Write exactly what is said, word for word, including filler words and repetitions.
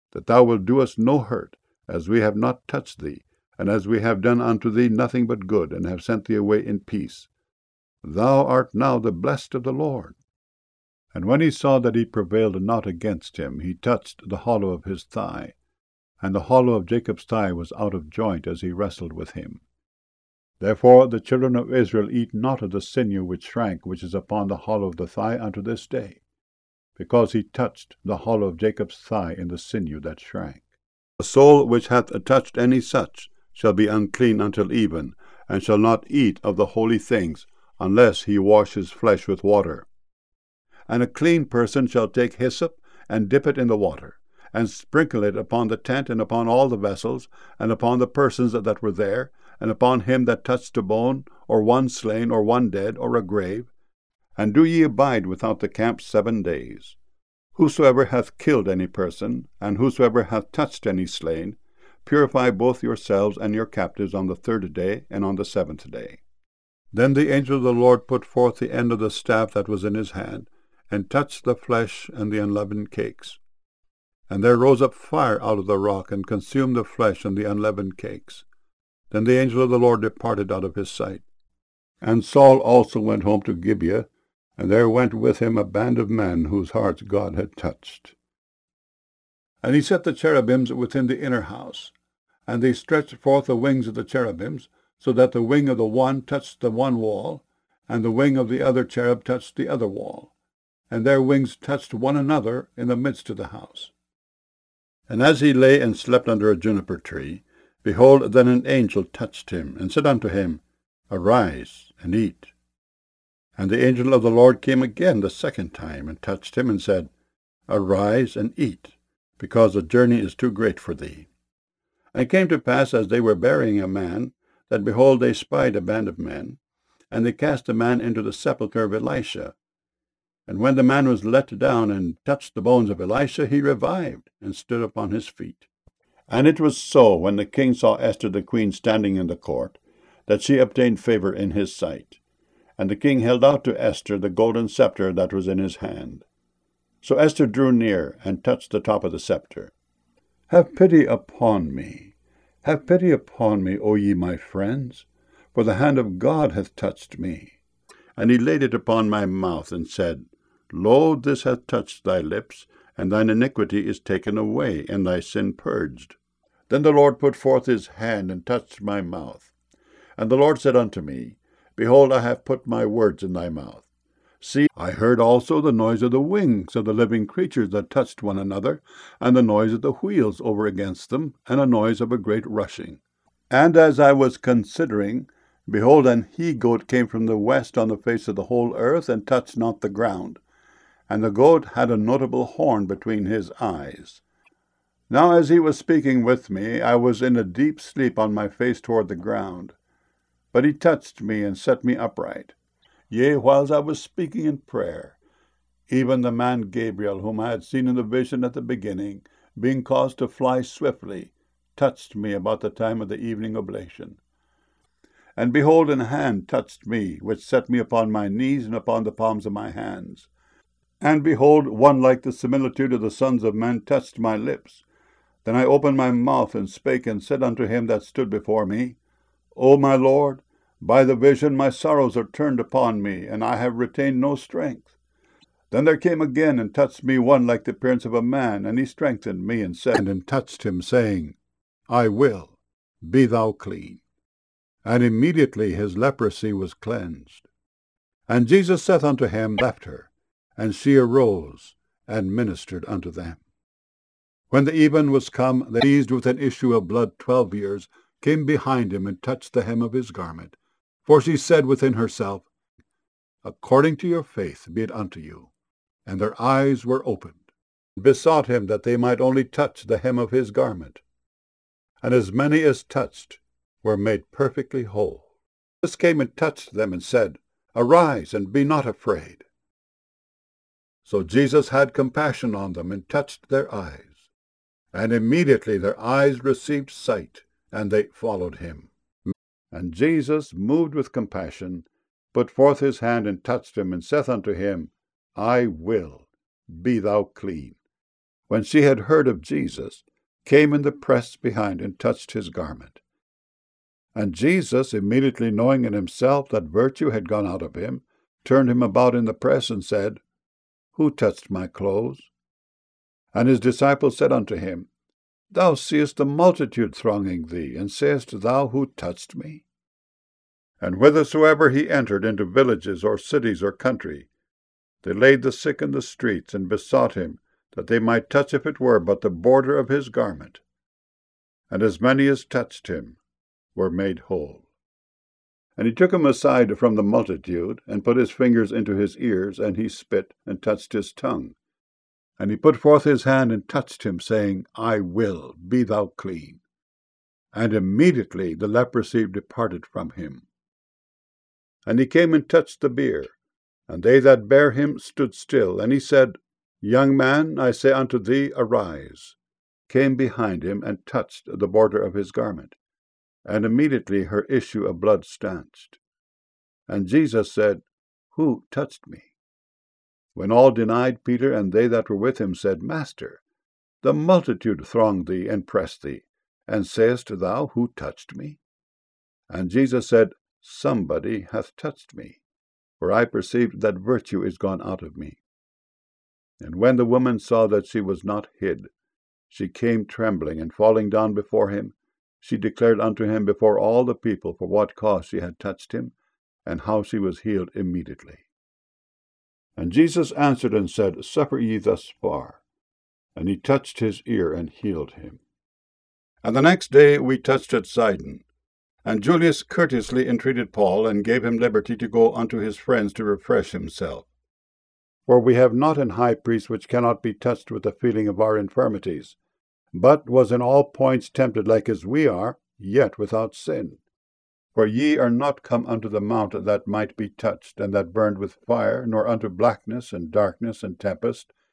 that thou wilt do us no hurt, as we have not touched thee, and as we have done unto thee nothing but good, and have sent thee away in peace. Thou art now the blessed of the Lord. And when he saw that he prevailed not against him, he touched the hollow of his thigh. And the hollow of Jacob's thigh was out of joint as he wrestled with him. Therefore the children of Israel eat not of the sinew which shrank, which is upon the hollow of the thigh unto this day, because he touched the hollow of Jacob's thigh in the sinew that shrank. The soul which hath touched any such shall be unclean until even, and shall not eat of the holy things, unless he wash his flesh with water. And a clean person shall take hyssop, and dip it in the water, and sprinkle it upon the tent, and upon all the vessels, and upon the persons that were there, and upon him that touched a bone, or one slain, or one dead, or a grave. And do ye abide without the camp seven days. Whosoever hath killed any person, and whosoever hath touched any slain, purify both yourselves and your captives on the third day, and on the seventh day. Then the angel of the Lord put forth the end of the staff that was in his hand, and touched the flesh and the unleavened cakes. And there rose up fire out of the rock, and consumed the flesh and the unleavened cakes. Then the angel of the Lord departed out of his sight. And Saul also went home to Gibeah, and there went with him a band of men whose hearts God had touched. And he set the cherubims within the inner house, and they stretched forth the wings of the cherubims, so that the wing of the one touched the one wall, and the wing of the other cherub touched the other wall, and their wings touched one another in the midst of the house. And as he lay and slept under a juniper tree, behold, then an angel touched him, and said unto him, Arise, and eat. And the angel of the Lord came again the second time, and touched him, and said, Arise, and eat, because the journey is too great for thee. And it came to pass, as they were burying a man, that, behold, they spied a band of men, and they cast the man into the sepulchre of Elisha. And when the man was let down and touched the bones of Elisha, he revived, and stood upon his feet. And it was so, when the king saw Esther the queen standing in the court, that she obtained favor in his sight. And the king held out to Esther the golden scepter that was in his hand. So Esther drew near, and touched the top of the scepter. Have pity upon me, have pity upon me, O ye my friends, for the hand of God hath touched me. And he laid it upon my mouth, and said, Lo, this hath touched thy lips, and thine iniquity is taken away, and thy sin purged. Then the Lord put forth his hand, and touched my mouth. And the Lord said unto me, Behold, I have put my words in thy mouth. See, I heard also the noise of the wings of the living creatures that touched one another, and the noise of the wheels over against them, and a noise of a great rushing. And as I was considering, behold, an he-goat came from the west on the face of the whole earth, and touched not the ground. And the goat had a notable horn between his eyes. Now as he was speaking with me, I was in a deep sleep on my face toward the ground. But he touched me, and set me upright. Yea, whiles I was speaking in prayer, even the man Gabriel, whom I had seen in the vision at the beginning, being caused to fly swiftly, touched me about the time of the evening oblation. And behold, an hand touched me, which set me upon my knees and upon the palms of my hands. And behold, one like the similitude of the sons of men touched my lips. Then I opened my mouth, and spake, and said unto him that stood before me, O my Lord, by the vision my sorrows are turned upon me, and I have retained no strength. Then there came again, and touched me one like the appearance of a man, and he strengthened me, and said, and touched him, saying, I will, be thou clean. And immediately his leprosy was cleansed. And Jesus saith unto him, Left her, and she arose, and ministered unto them. When the even was come, they seized with an issue of blood twelve years, came behind him, and touched the hem of his garment. For she said within herself, According to your faith be it unto you. And their eyes were opened, and besought him that they might only touch the hem of his garment. And as many as touched were made perfectly whole. Jesus came and touched them, and said, Arise, and be not afraid. So Jesus had compassion on them, and touched their eyes. And immediately their eyes received sight, and they followed him. And Jesus, moved with compassion, put forth his hand, and touched him, and saith unto him, I will, be thou clean. when she had heard of Jesus, came in the press behind and touched his garment. And Jesus, immediately knowing in himself that virtue had gone out of him, turned him about in the press and said, Who touched my clothes? And his disciples said unto him, Thou seest the multitude thronging thee, and sayest thou, Who touched me? And whithersoever he entered into villages or cities or country, they laid the sick in the streets, and besought him that they might touch, if it were but the border of his garment. And as many as touched him were made whole. And he took him aside from the multitude, and put his fingers into his ears, and he spit, and touched his tongue. And he put forth his hand, and touched him, saying, I will, be thou clean. And immediately the leprosy departed from him. And he came and touched the bier, and they that bare him stood still. And he said, Young man, I say unto thee, arise. Came behind him, and touched the border of his garment. And immediately her issue of blood stanched. And Jesus said, Who touched me? When all denied, Peter and they that were with him said, Master, the multitude thronged thee and pressed thee, and sayest thou, Who touched me? And Jesus said, Somebody hath touched me, for I perceived that virtue is gone out of me. And when the woman saw that she was not hid, she came trembling, and falling down before him, she declared unto him before all the people for what cause she had touched him, and how she was healed immediately. And Jesus answered and said, Suffer ye thus far. And he touched his ear and healed him. And the next day we touched at Sidon. And Julius courteously entreated Paul, and gave him liberty to go unto his friends to refresh himself. For we have not an high priest which cannot be touched with the feeling of our infirmities, but was in all points tempted like as we are, yet without sin. For ye are not come unto the mount that might be touched, and that burned with fire, nor unto blackness, and darkness, and tempest,